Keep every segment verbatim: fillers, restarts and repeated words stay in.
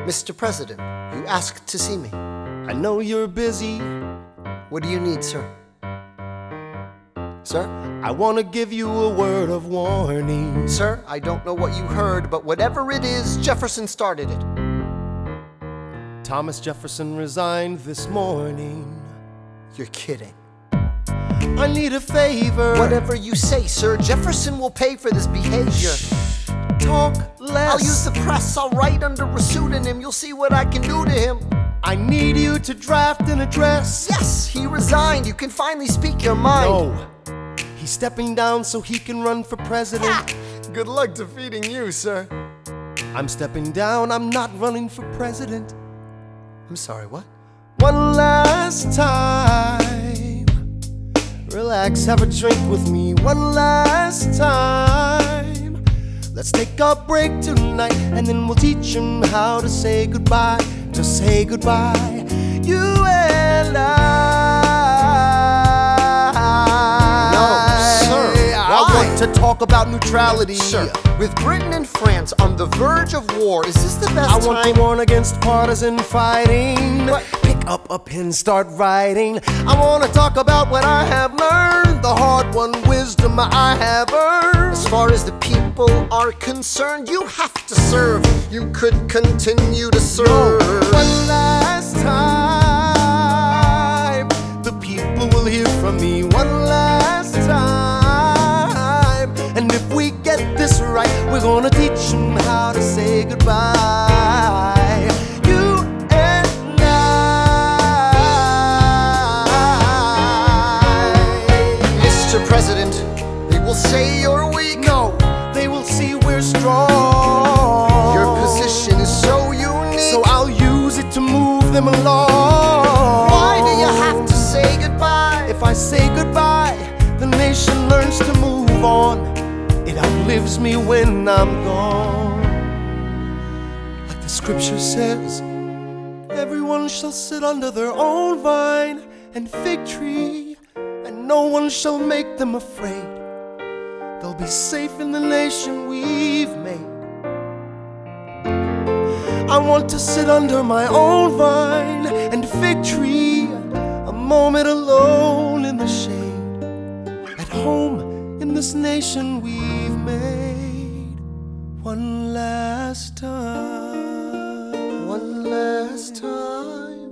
Mister President, you asked to see me. I know you're busy. What do you need, sir? Sir? I want to give you a word of warning. Sir, I don't know what you heard, but whatever it is, Jefferson started it. Thomas Jefferson resigned this morning. You're kidding. I need a favor. Whatever you say, sir, Jefferson will pay for this behavior. Talk less. I'll use the press, I'll write under a pseudonym. You'll see what I can do to him. I need you to draft an address. Yes, he resigned. You can finally speak your mind. No, he's stepping down so he can run for president. Ah, good luck defeating you, sir. I'm stepping down, I'm not running for president. I'm sorry, what? One last time. Relax, have a drink with me one last time. Let's take a break tonight, and then we'll teach him how to say goodbye. To say goodbye, you and I. No, sir, I why? want to talk about neutrality. Sir, with Britain and France on the verge of war, is this the best I time? want to warn against partisan fighting. What? Pick up a pen, start writing. I want to talk about what I have learned, the hard-won wisdom I have earned. As far as the people are concerned, you have to serve. You could continue to serve. One last time, the people will hear from me one last time. And if we get this right, we're gonna teach them how to say goodbye. You and I. Mister President, they will say you're weak. No, they will see we're strong. Your position is so unique. So I'll use it to move them along. Why do you have to say goodbye? If I say goodbye, the nation learns to move on. It outlives me when I'm gone. Like the scripture says, everyone shall sit under their own vine and fig tree, and no one shall make them afraid. They'll be safe in the nation we've made. I want to sit under my own vine and fig tree, a moment alone in the shade, at home in this nation we've made. One last time. One last time.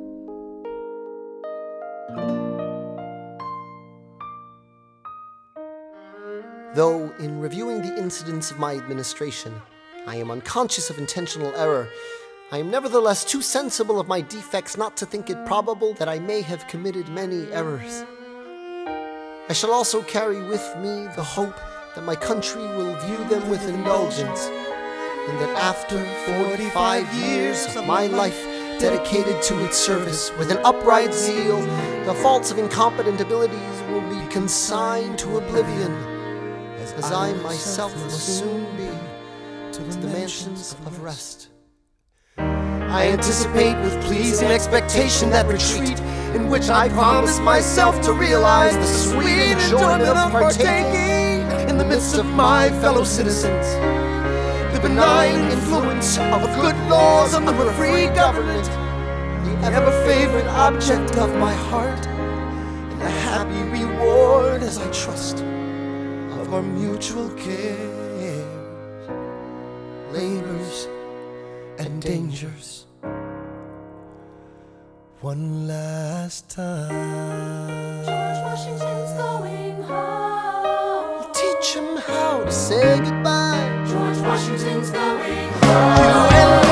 Though, in reviewing the incidents of my administration, I am unconscious of intentional error, I am nevertheless too sensible of my defects not to think it probable that I may have committed many errors. I shall also carry with me the hope that my country will view them with indulgence, and that after forty-five years of my life dedicated to its service with an upright zeal, the faults of incompetent abilities will be consigned to oblivion, as I myself will soon be to the mansions of rest. I anticipate with pleasing expectation that retreat in which I promise myself to realize the sweet enjoyment of partaking in the midst of my fellow citizens, the benign influence of good laws and of a free government, the ever-favorite object of my heart, and the happy reward, as I trust, of our mutual cares, labors, and dangers. One last time. George Washington's going home. Teach him how to say goodbye. George Washington's going You home. and